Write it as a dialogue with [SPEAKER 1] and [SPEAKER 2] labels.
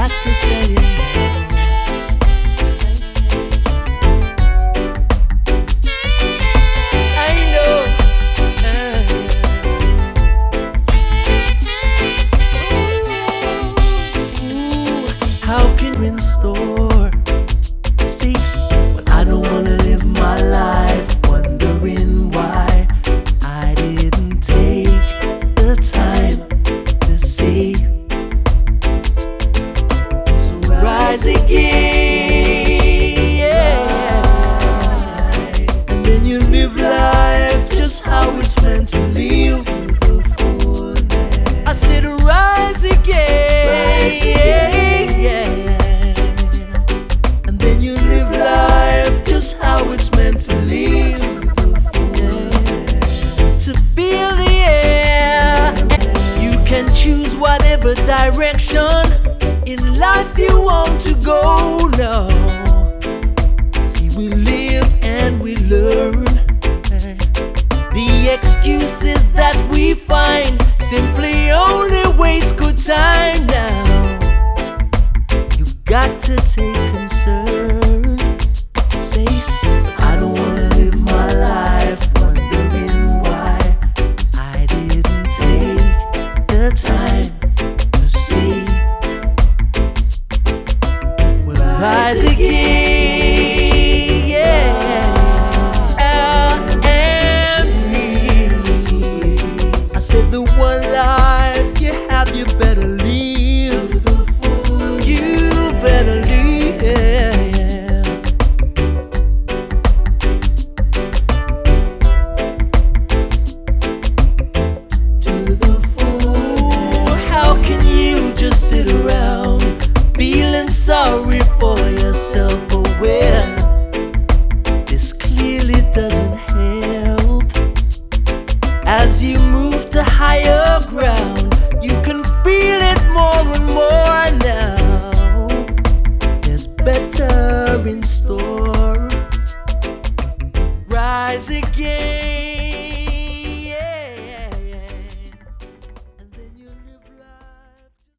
[SPEAKER 1] got to tell you I know. Ooh, how can we restore? See, but I don't wanna live my life wondering why I didn't take the time to see. So rise again, yeah. And then you live life just how it's meant to live. I said rise again, yeah. And then you live life just how it's meant to live. To feel the air, you can choose whatever direction in life you want to go now. See, we live and we learn. The excuses that we find simply only waste good time now. You've got to take concern. Say, I don't wanna live my life wondering why I didn't take the time to see. Well, rise again, yeah. And me. I said the one life you have, you better live. You better live. How can you just sit around feeling sorry for yourself? Aware this clearly doesn't help. As you move to higher